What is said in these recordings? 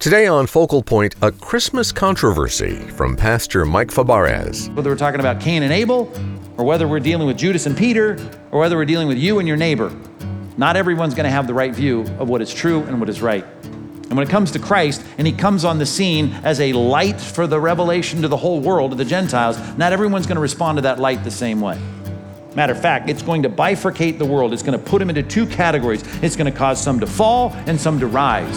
Today on Focal Point, a Christmas controversy from Pastor Mike Fabarez. Whether we're talking about Cain and Abel, or whether we're dealing with Judas and Peter, or whether we're dealing with you and your neighbor, not everyone's going to have the right view of what is true and what is right. And when it comes to Christ, and he comes on the scene as a light for the revelation to the whole world, to the Gentiles, not everyone's going to respond to that light the same way. Matter of fact, it's going to bifurcate the world. It's going to put them into two categories. It's going to cause some to fall and some to rise.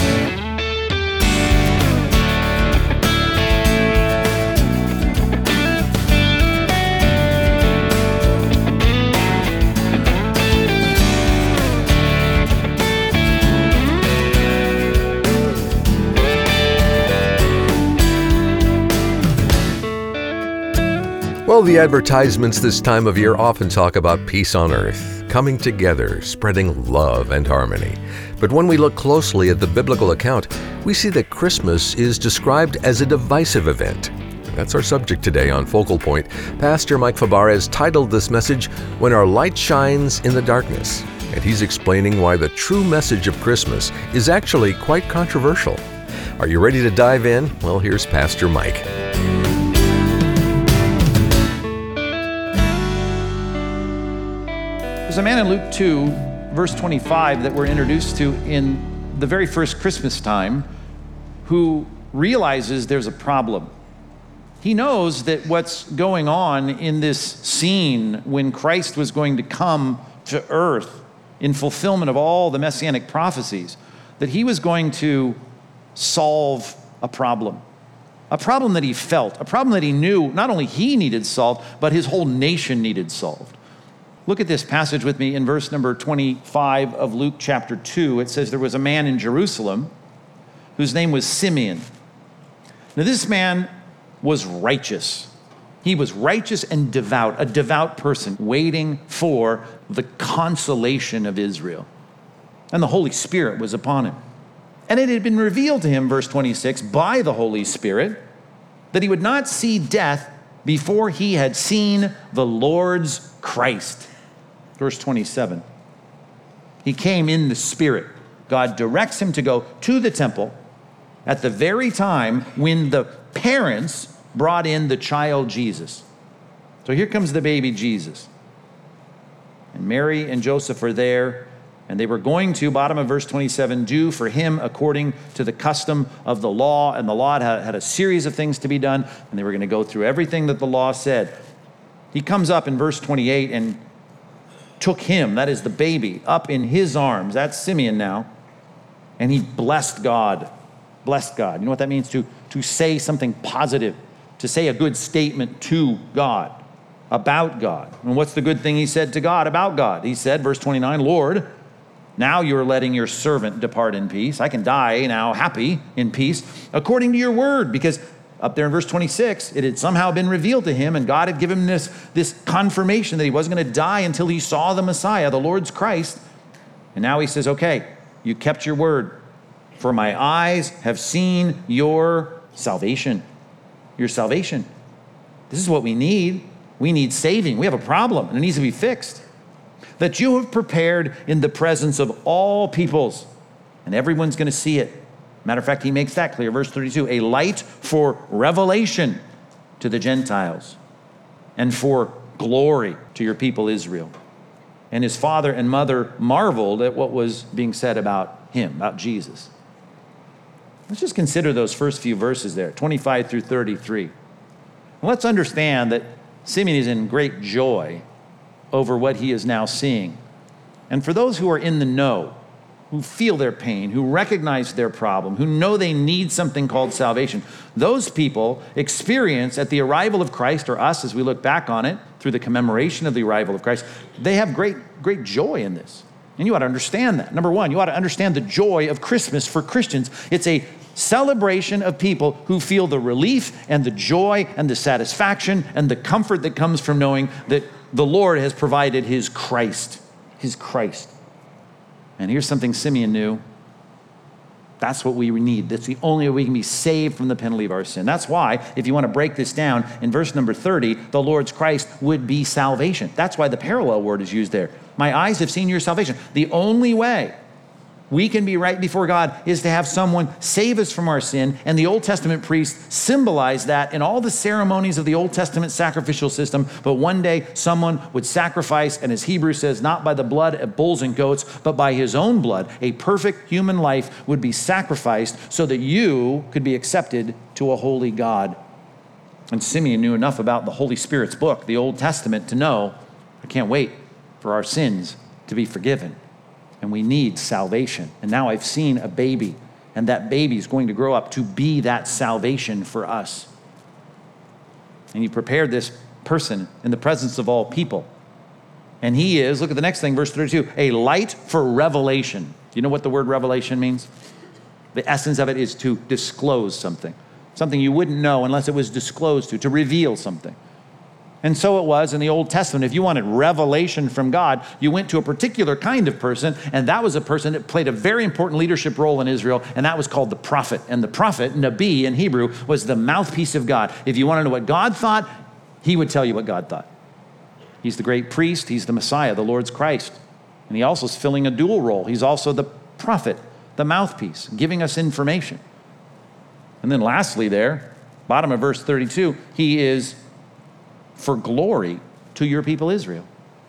Well, the advertisements this time of year often talk about peace on earth, coming together, spreading love and harmony. But when we look closely at the biblical account, we see that Christmas is described as a divisive event. That's our subject today on Focal Point. Pastor Mike Fabarez titled this message, When Our Light Shines in the Darkness. And he's explaining why the true message of Christmas is actually quite controversial. Are you ready to dive in? Well, here's Pastor Mike. There's a man in Luke 2, verse 25, that we're introduced to in the very first Christmas time who realizes there's a problem. He knows that what's going on in this scene when Christ was going to come to earth in fulfillment of all the messianic prophecies, that he was going to solve a problem that he felt, a problem that he knew not only he needed solved, but his whole nation needed solved. Look at this passage with me in verse number 25 of Luke chapter 2. It says, there was a man in Jerusalem whose name was Simeon. Now this man was righteous. He was righteous and devout, a devout person waiting for the consolation of Israel. And the Holy Spirit was upon him. And it had been revealed to him, verse 26, by the Holy Spirit, that he would not see death before he had seen the Lord's Christ. Verse 27, he came in the Spirit. God directs him to go to the temple at the very time when the parents brought in the child Jesus. So here comes the baby Jesus. And Mary and Joseph are there, and they were going to, bottom of verse 27, do for him according to the custom of the law. And the law had a series of things to be done, and they were going to go through everything that the law said. He comes up in verse 28 and took him, that is the baby, up in his arms. That's Simeon now. And he blessed God. Blessed God. You know what that means? To say something positive, to say a good statement to God, about God. And what's the good thing he said to God about God? He said, verse 29, Lord, now you're letting your servant depart in peace. I can die now happy in peace according to your word, because up there in verse 26, it had somehow been revealed to him, and God had given him this confirmation that he wasn't going to die until he saw the Messiah, the Lord's Christ. And now he says, okay, you kept your word. For my eyes have seen your salvation. Your salvation. This is what we need. We need saving. We have a problem, and it needs to be fixed. That you have prepared in the presence of all peoples, and everyone's going to see it. Matter of fact, he makes that clear. Verse 32, a light for revelation to the Gentiles and for glory to your people Israel. And his father and mother marveled at what was being said about him, about Jesus. Let's just consider those first few verses there, 25 through 33. And let's understand that Simeon is in great joy over what he is now seeing. And for those who are in the know, who feel their pain, who recognize their problem, who know they need something called salvation, those people experience at the arrival of Christ, or us as we look back on it through the commemoration of the arrival of Christ, they have great joy in this. And you ought to understand that. Number one, you ought to understand the joy of Christmas for Christians. It's a celebration of people who feel the relief and the joy and the satisfaction and the comfort that comes from knowing that the Lord has provided his Christ. His Christ. And here's something Simeon knew. That's what we need. That's the only way we can be saved from the penalty of our sin. That's why, if you want to break this down, in verse number 30, the Lord's Christ would be salvation. That's why the parallel word is used there. My eyes have seen your salvation. The only way we can be right before God is to have someone save us from our sin. And the Old Testament priests symbolize that in all the ceremonies of the Old Testament sacrificial system. But one day someone would sacrifice, and as Hebrews says, not by the blood of bulls and goats, but by his own blood. A perfect human life would be sacrificed so that you could be accepted to a holy God. And Simeon knew enough about the Holy Spirit's book, the Old Testament, to know, I can't wait for our sins to be forgiven. And we need salvation. And now I've seen a baby, and that baby is going to grow up to be that salvation for us. And he prepared this person in the presence of all people. And he is, look at the next thing, verse 32, a light for revelation. Do you know what the word revelation means? The essence of it is to disclose something. Something you wouldn't know unless it was disclosed to reveal something. And so it was in the Old Testament. If you wanted revelation from God, you went to a particular kind of person, and that was a person that played a very important leadership role in Israel, and that was called the prophet. And the prophet, Nabi in Hebrew, was the mouthpiece of God. If you want to know what God thought, he would tell you what God thought. He's the great priest. He's the Messiah, the Lord's Christ. And he also is filling a dual role. He's also the prophet, the mouthpiece, giving us information. And then lastly there, bottom of verse 32, he is for glory to your people Israel.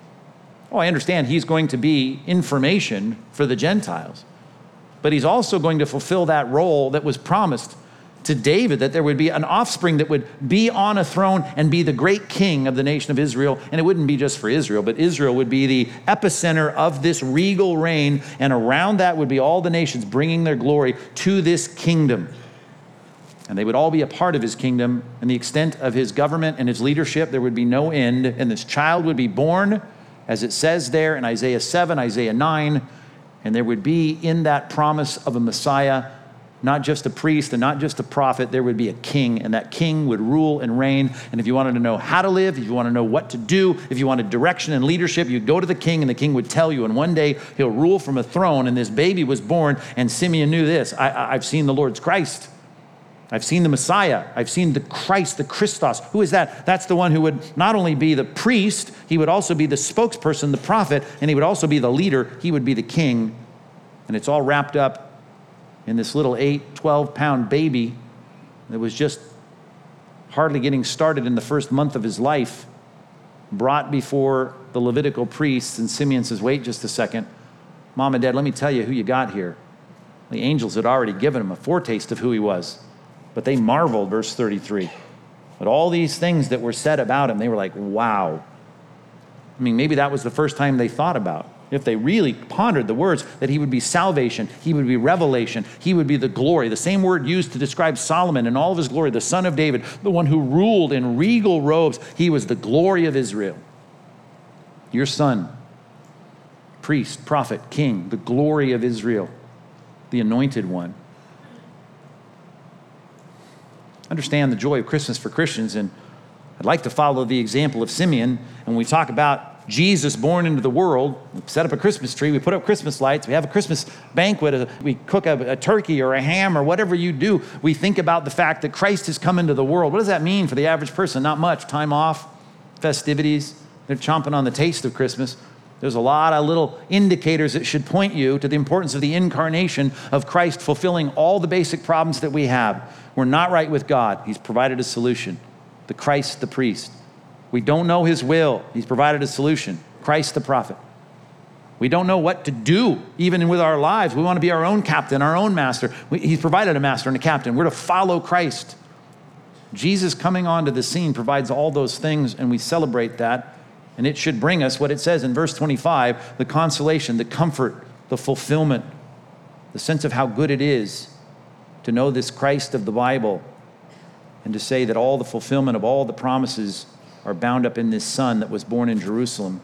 Oh, I understand he's going to be information for the Gentiles, but he's also going to fulfill that role that was promised to David, that there would be an offspring that would be on a throne and be the great king of the nation of Israel. And it wouldn't be just for Israel, but Israel would be the epicenter of this regal reign, and around that would be all the nations bringing their glory to this kingdom. And they would all be a part of his kingdom, and the extent of his government and his leadership, there would be no end. And this child would be born, as it says there in Isaiah 7, Isaiah 9, and there would be in that promise of a Messiah, not just a priest and not just a prophet, there would be a king, and that king would rule and reign. And if you wanted to know how to live, if you want to know what to do, if you wanted direction and leadership, you'd go to the king, and the king would tell you. And one day he'll rule from a throne, and this baby was born, and Simeon knew this. I've seen the Lord's Christ. I've seen the Messiah. I've seen the Christ, the Christos. Who is that? That's the one who would not only be the priest, he would also be the spokesperson, the prophet, and he would also be the leader. He would be the king. And it's all wrapped up in this little 12-pound baby that was just hardly getting started in the first month of his life, brought before the Levitical priests. And Simeon says, wait just a second. Mom and Dad, let me tell you who you got here. The angels had already given him a foretaste of who he was. But they marveled, verse 33. But all these things that were said about him, they were like, wow. I mean, maybe that was the first time they thought about, if they really pondered the words, that he would be salvation, he would be revelation, he would be the glory. The same word used to describe Solomon in all of his glory, the son of David, the one who ruled in regal robes. He was the glory of Israel. Your son, priest, prophet, king, the glory of Israel, the anointed one. Understand the joy of Christmas for Christians, and I'd like to follow the example of Simeon. And when we talk about Jesus born into the world, we set up a Christmas tree, we put up Christmas lights, we have a Christmas banquet, we cook a turkey or a ham or whatever you do, we think about the fact that Christ has come into the world. What does that mean for the average person? Not much. Time off, festivities, they're chomping on the taste of Christmas. There's a lot of little indicators that should point you to the importance of the incarnation of Christ fulfilling all the basic problems that we have. We're not right with God. He's provided a solution. The Christ, the priest. We don't know his will. He's provided a solution. Christ, the prophet. We don't know what to do, even with our lives. We want to be our own captain, our own master. He's provided a master and a captain. We're to follow Christ. Jesus coming onto the scene provides all those things, and we celebrate that. And it should bring us what it says in verse 25, the consolation, the comfort, the fulfillment, the sense of how good it is to know this Christ of the Bible, and to say that all the fulfillment of all the promises are bound up in this son that was born in Jerusalem.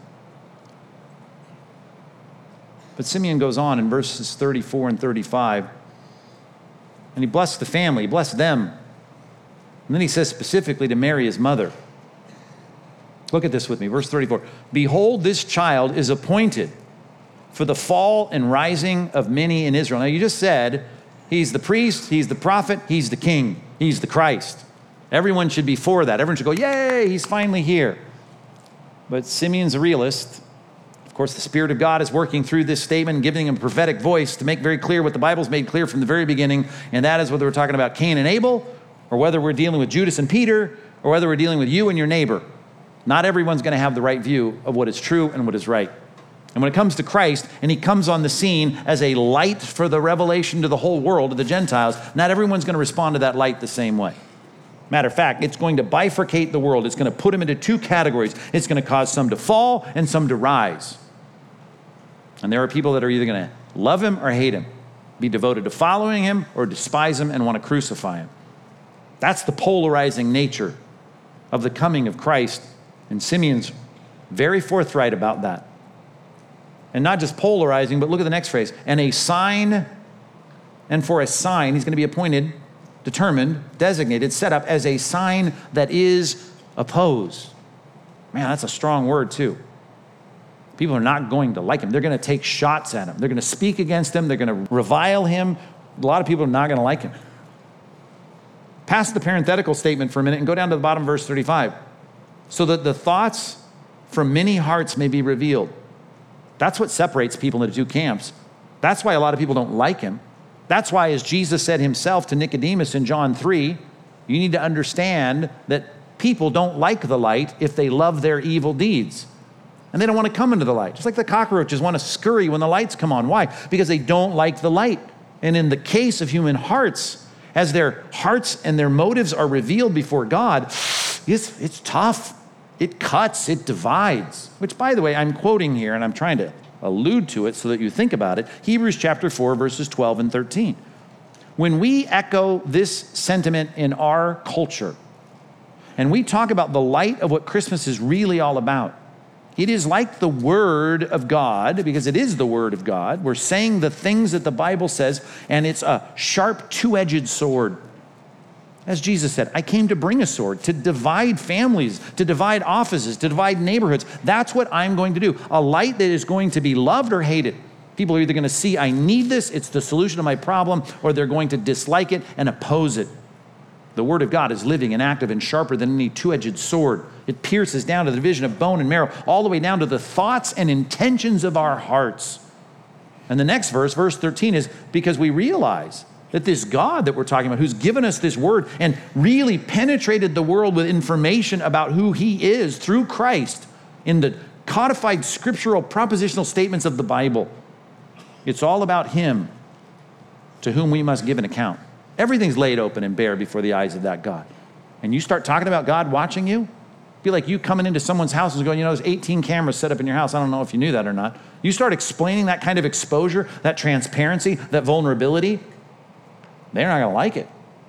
But Simeon goes on in verses 34 and 35, and he blessed the family, he blessed them. And then he says specifically to Mary, his mother. Look at this with me, verse 34. Behold, this child is appointed for the fall and rising of many in Israel. Now you just said, he's the priest, he's the prophet, he's the king, he's the Christ. Everyone should be for that. Everyone should go, yay, he's finally here. But Simeon's a realist. Of course, the Spirit of God is working through this statement, giving him a prophetic voice to make very clear what the Bible's made clear from the very beginning, and that is whether we're talking about Cain and Abel, or whether we're dealing with Judas and Peter, or whether we're dealing with you and your neighbor. Not everyone's going to have the right view of what is true and what is right. And when it comes to Christ, and he comes on the scene as a light for the revelation to the whole world, to the Gentiles, not everyone's going to respond to that light the same way. Matter of fact, it's going to bifurcate the world. It's going to put them into two categories. It's going to cause some to fall and some to rise. And there are people that are either going to love him or hate him, be devoted to following him or despise him and want to crucify him. That's the polarizing nature of the coming of Christ. And Simeon's very forthright about that. And not just polarizing, but look at the next phrase. And a sign, and for a sign, he's going to be appointed, determined, designated, set up as a sign that is opposed. Man, that's a strong word too. People are not going to like him. They're going to take shots at him. They're going to speak against him. They're going to revile him. A lot of people are not going to like him. Pass the parenthetical statement for a minute and go down to the bottom of verse 35. So that the thoughts from many hearts may be revealed. That's what separates people into two camps. That's why a lot of people don't like him. That's why, as Jesus said himself to Nicodemus in John 3, you need to understand that people don't like the light if they love their evil deeds. And they don't want to come into the light. Just like the cockroaches want to scurry when the lights come on. Why? Because they don't like the light. And in the case of human hearts, as their hearts and their motives are revealed before God, it's tough. It cuts, it divides. Which, by the way, I'm quoting here, and I'm trying to allude to it so that you think about it. Hebrews chapter 4, verses 12 and 13. When we echo this sentiment in our culture, and we talk about the light of what Christmas is really all about, it is like the Word of God, because it is the Word of God. We're saying the things that the Bible says, and it's a sharp, two-edged sword. As Jesus said, I came to bring a sword, to divide families, to divide offices, to divide neighborhoods. That's what I'm going to do. A light that is going to be loved or hated. People are either going to see, I need this, it's the solution to my problem, or they're going to dislike it and oppose it. The Word of God is living and active and sharper than any two-edged sword. It pierces down to the division of bone and marrow, all the way down to the thoughts and intentions of our hearts. And the next verse, verse 13, is because we realize that this God that we're talking about, who's given us this Word and really penetrated the world with information about who he is through Christ in the codified scriptural propositional statements of the Bible. It's all about him to whom we must give an account. Everything's laid open and bare before the eyes of that God. And you start talking about God watching you, be like you coming into someone's house and going, there's 18 cameras set up in your house. I don't know if you knew that or not. You start explaining that kind of exposure, that transparency, that vulnerability, they're not going to like it.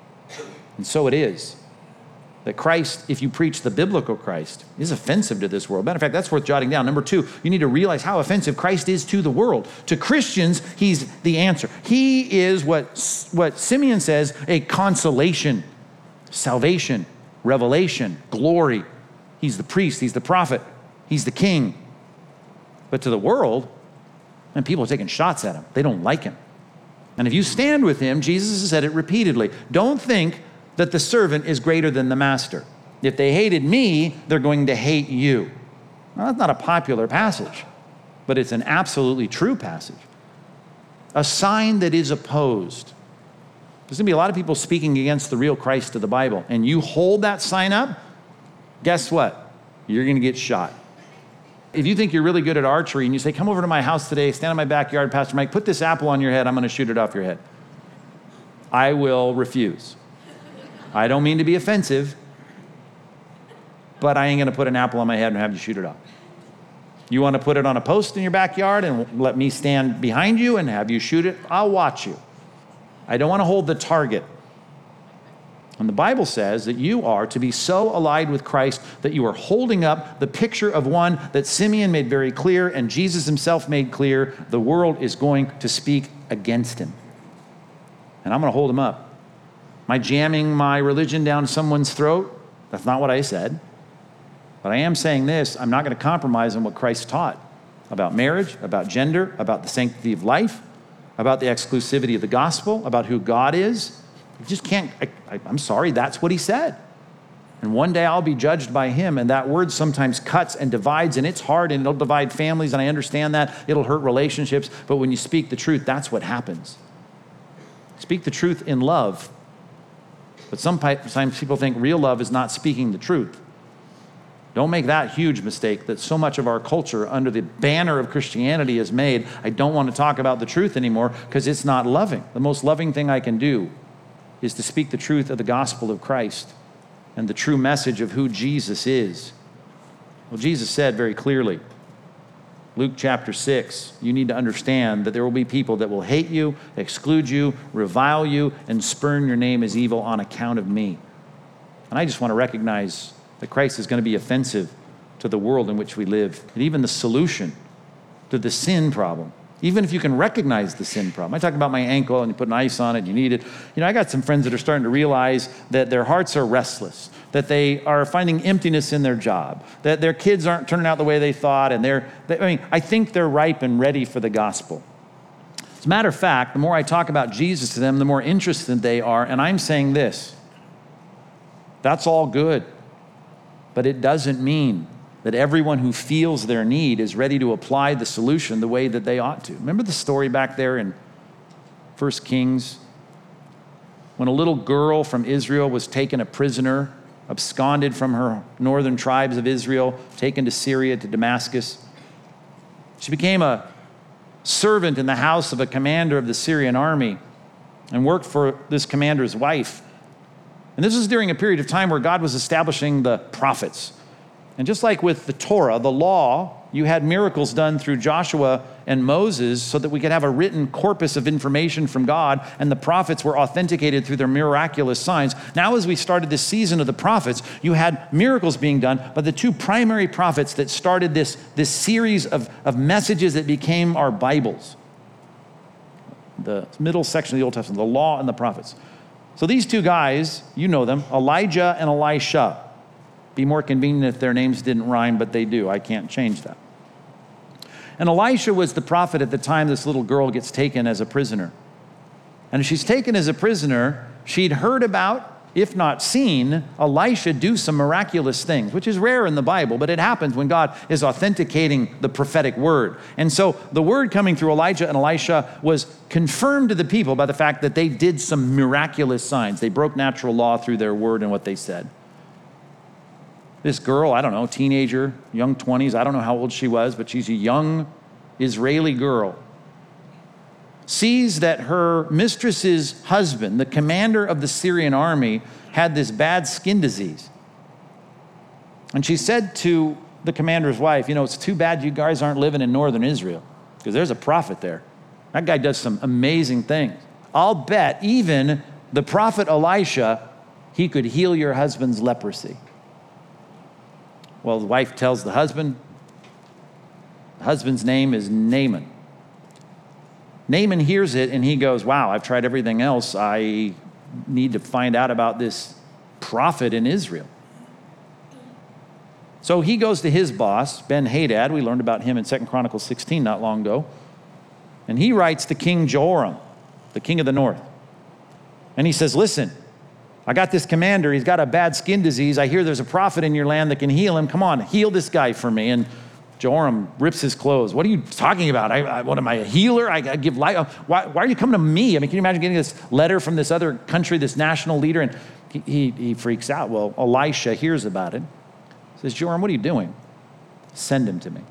And so it is that Christ, if you preach the biblical Christ, is offensive to this world. Matter of fact, that's worth jotting down. Number 2, you need to realize how offensive Christ is to the world. To Christians, he's the answer. He is what Simeon says, a consolation, salvation, revelation, glory. He's the priest, he's the prophet, he's the king. But to the world, and people are taking shots at him. They don't like him. And if you stand with him, Jesus has said it repeatedly, don't think that the servant is greater than the master. If they hated me, they're going to hate you. Now, that's not a popular passage, but it's an absolutely true passage. A sign that is opposed. There's going to be a lot of people speaking against the real Christ of the Bible, and you hold that sign up, guess what? You're going to get shot. If you think you're really good at archery and you say, come over to my house today, stand in my backyard, Pastor Mike, put this apple on your head, I'm going to shoot it off your head. I will refuse. I don't mean to be offensive, but I ain't going to put an apple on my head and have you shoot it off. You want to put it on a post in your backyard and let me stand behind you and have you shoot it? I'll watch you. I don't want to hold the target. And the Bible says that you are to be so allied with Christ that you are holding up the picture of one that Simeon made very clear and Jesus himself made clear the world is going to speak against him. And I'm going to hold him up. Am I jamming my religion down someone's throat? That's not what I said. But I am saying this, I'm not going to compromise on what Christ taught about marriage, about gender, about the sanctity of life, about the exclusivity of the gospel, about who God is. You just can't, I'm sorry, that's what he said. And one day I'll be judged by him. And that word sometimes cuts and divides, and it's hard, and it'll divide families, and I understand that. It'll hurt relationships. But when you speak the truth, that's what happens. Speak the truth in love. But sometimes people think real love is not speaking the truth. Don't make that huge mistake that so much of our culture under the banner of Christianity has made. I don't want to talk about the truth anymore because it's not loving. The most loving thing I can do is to speak the truth of the gospel of Christ and the true message of who Jesus is. Well, Jesus said very clearly, Luke chapter 6, you need to understand that there will be people that will hate you, exclude you, revile you, and spurn your name as evil on account of me. And I just want to recognize that Christ is going to be offensive to the world in which we live, and even the solution to the sin problem. Even if you can recognize the sin problem. I talked about my ankle and you put an ice on it, you need it. I got some friends that are starting to realize that their hearts are restless, that they are finding emptiness in their job, that their kids aren't turning out the way they thought, and I think they're ripe and ready for the gospel. As a matter of fact, the more I talk about Jesus to them, the more interested they are, and I'm saying this, that's all good, but it doesn't mean that everyone who feels their need is ready to apply the solution the way that they ought to. Remember the story back there in 1 Kings? When a little girl from Israel was taken a prisoner, absconded from her northern tribes of Israel, taken to Syria, to Damascus. She became a servant in the house of a commander of the Syrian army and worked for this commander's wife. And this was during a period of time where God was establishing the prophets. And just like with the Torah, the law, you had miracles done through Joshua and Moses so that we could have a written corpus of information from God, and the prophets were authenticated through their miraculous signs. Now, as we started this season of the prophets, you had miracles being done, but the two primary prophets that started this series of messages that became our Bibles, the middle section of the Old Testament, the law and the prophets. So these two guys, you know them, Elijah and Elisha. Be more convenient if their names didn't rhyme, but they do. I can't change that. And Elisha was the prophet at the time this little girl gets taken as a prisoner. And if she's taken as a prisoner, she'd heard about, if not seen, Elisha do some miraculous things, which is rare in the Bible, but it happens when God is authenticating the prophetic word. And so the word coming through Elijah and Elisha was confirmed to the people by the fact that they did some miraculous signs. They broke natural law through their word and what they said. This girl, I don't know, teenager, young 20s, I don't know how old she was, but she's a young Israeli girl, sees that her mistress's husband, the commander of the Syrian army, had this bad skin disease. And she said to the commander's wife, it's too bad you guys aren't living in northern Israel, because there's a prophet there. That guy does some amazing things. I'll bet even the prophet Elisha, he could heal your husband's leprosy. Well, the wife tells the husband's name is Naaman. Naaman hears it and he goes, wow, I've tried everything else. I need to find out about this prophet in Israel. So he goes to his boss, Ben-Hadad. We learned about him in 2 Chronicles 16 not long ago. And he writes to King Joram, the king of the north. And he says, listen, I got this commander. He's got a bad skin disease. I hear there's a prophet in your land that can heal him. Come on, heal this guy for me. And Joram rips his clothes. What are you talking about? What am I, a healer? I give life. Why are you coming to me? Can you imagine getting this letter from this other country, this national leader? And he freaks out. Well, Elisha hears about it. Says, Joram, what are you doing? Send him to me.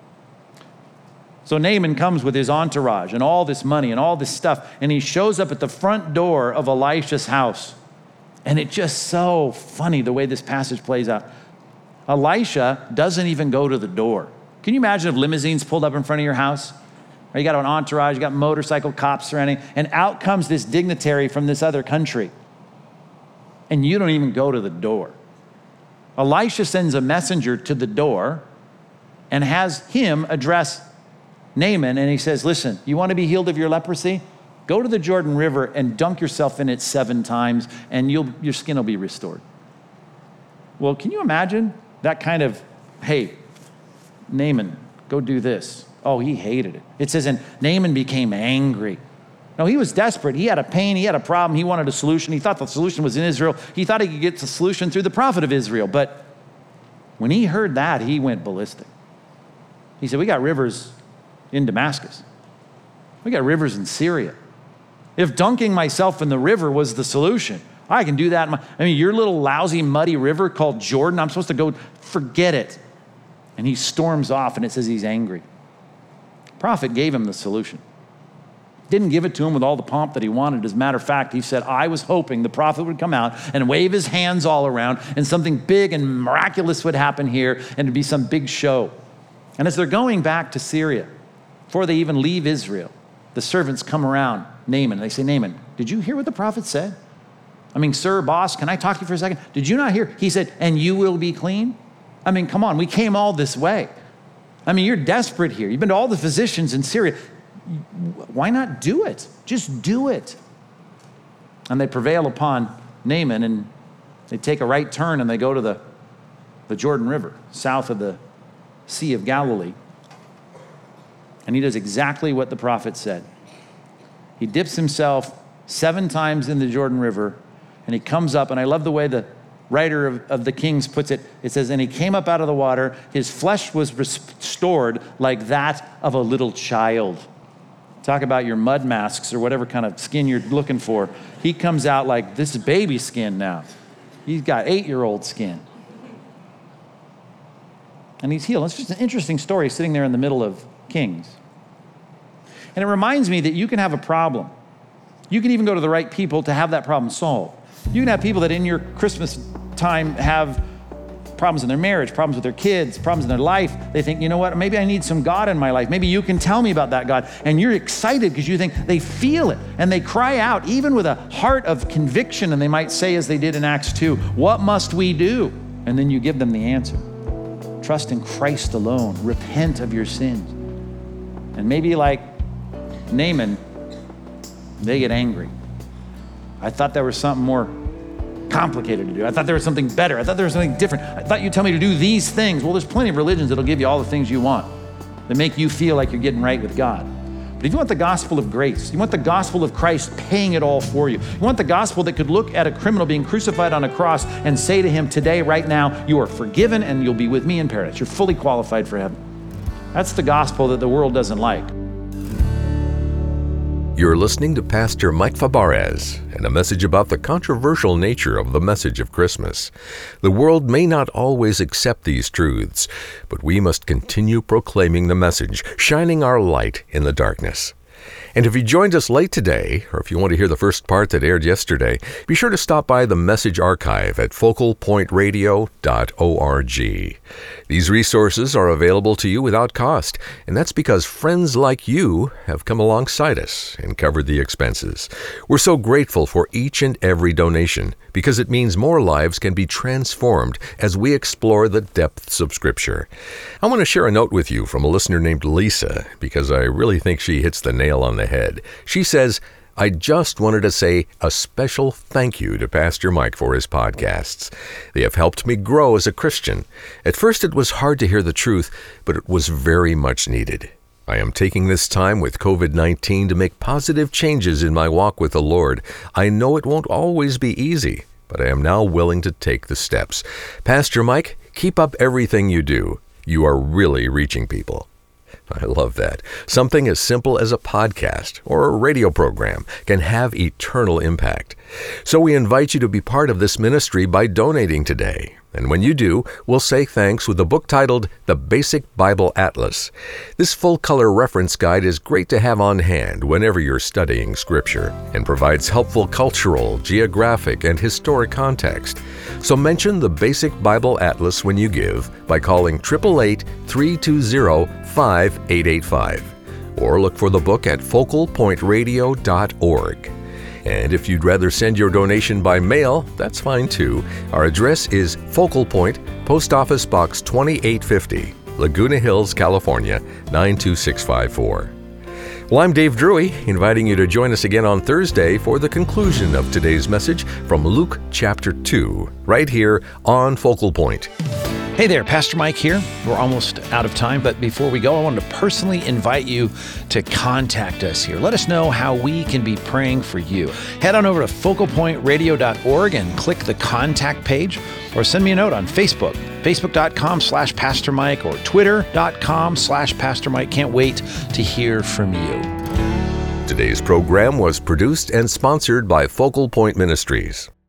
So Naaman comes with his entourage and all this money and all this stuff. And he shows up at the front door of Elisha's house. And it's just so funny the way this passage plays out. Elisha doesn't even go to the door. Can you imagine if limousines pulled up in front of your house? Or you got an entourage, you got motorcycle cops surrounding, and out comes this dignitary from this other country. And you don't even go to the door. Elisha sends a messenger to the door and has him address Naaman, and he says, listen, you want to be healed of your leprosy? Go to the Jordan River and dunk yourself in it 7 times, and your skin will be restored. Well, can you imagine that kind of, hey, Naaman, go do this. Oh, he hated it. It says, and Naaman became angry. No, he was desperate. He had a pain. He had a problem. He wanted a solution. He thought the solution was in Israel. He thought he could get the solution through the prophet of Israel. But when he heard that, he went ballistic. He said, we got rivers in Damascus. We got rivers in Syria. If dunking myself in the river was the solution, I can do that. Your little lousy, muddy river called Jordan, I'm supposed to go, forget it. And he storms off, and it says he's angry. The prophet gave him the solution. Didn't give it to him with all the pomp that he wanted. As a matter of fact, he said, I was hoping the prophet would come out and wave his hands all around and something big and miraculous would happen here and it'd be some big show. And as they're going back to Syria, before they even leave Israel, the servants come around Naaman. And they say, Naaman, did you hear what the prophet said? Sir, boss, can I talk to you for a second? Did you not hear? He said, and you will be clean? Come on, we came all this way. You're desperate here. You've been to all the physicians in Syria. Why not do it? Just do it. And they prevail upon Naaman, and they take a right turn, and they go to the Jordan River, south of the Sea of Galilee. And he does exactly what the prophet said. He dips himself 7 times in the Jordan River, and he comes up, and I love the way the writer of the Kings puts it. It says, and he came up out of the water, his flesh was restored like that of a little child. Talk about your mud masks or whatever kind of skin you're looking for. He comes out like, this is baby skin now. He's got 8-year-old skin. And he's healed. It's just an interesting story sitting there in the middle of Kings. And it reminds me that you can have a problem. You can even go to the right people to have that problem solved. You can have people that in your Christmas time have problems in their marriage, problems with their kids, problems in their life. They think, you know what, maybe I need some God in my life. Maybe you can tell me about that God. And you're excited because you think they feel it. And they cry out, even with a heart of conviction. And they might say, as they did in Acts 2, what must we do? And then you give them the answer. Trust in Christ alone. Repent of your sins. And maybe like Naaman, they get angry. I thought there was something more complicated to do. I thought there was something better. I thought there was something different. I thought you'd tell me to do these things. Well, there's plenty of religions that'll give you all the things you want, that make you feel like you're getting right with God. But if you want the gospel of grace, you want the gospel of Christ paying it all for you, you want the gospel that could look at a criminal being crucified on a cross and say to him, today, right now, you are forgiven and you'll be with me in paradise. You're fully qualified for heaven. That's the gospel that the world doesn't like. You're listening to Pastor Mike Fabarez and a message about the controversial nature of the message of Christmas. The world may not always accept these truths, but we must continue proclaiming the message, shining our light in the darkness. And if you joined us late today, or if you want to hear the first part that aired yesterday, be sure to stop by the message archive at focalpointradio.org. These resources are available to you without cost, and that's because friends like you have come alongside us and covered the expenses. We're so grateful for each and every donation, because it means more lives can be transformed as we explore the depths of Scripture. I want to share a note with you from a listener named Lisa, because I really think she hits the nail on the head. She says, I just wanted to say a special thank you to Pastor Mike for his podcasts. They have helped me grow as a Christian. At first it was hard to hear the truth, but it was very much needed. I am taking this time with COVID-19 to make positive changes in my walk with the Lord. I know it won't always be easy, but I am now willing to take the steps. Pastor Mike, keep up everything you do. You are really reaching people. I love that. Something as simple as a podcast or a radio program can have eternal impact. So we invite you to be part of this ministry by donating today. And when you do, we'll say thanks with a book titled The Basic Bible Atlas. This full-color reference guide is great to have on hand whenever you're studying Scripture and provides helpful cultural, geographic, and historic context. So mention the Basic Bible Atlas when you give by calling 888-320-5885 or look for the book at focalpointradio.org. And if you'd rather send your donation by mail, that's fine too. Our address is Focal Point, Post Office Box 2850, Laguna Hills, California, 92654. Well, I'm Dave Drury, inviting you to join us again on Thursday for the conclusion of today's message from Luke chapter 2, right here on Focal Point. Hey there, Pastor Mike here. We're almost out of time, but before we go, I wanted to personally invite you to contact us here. Let us know how we can be praying for you. Head on over to focalpointradio.org and click the contact page, or send me a note on Facebook, facebook.com/Pastor Mike or twitter.com/Pastor Mike. Can't wait to hear from you. Today's program was produced and sponsored by Focal Point Ministries.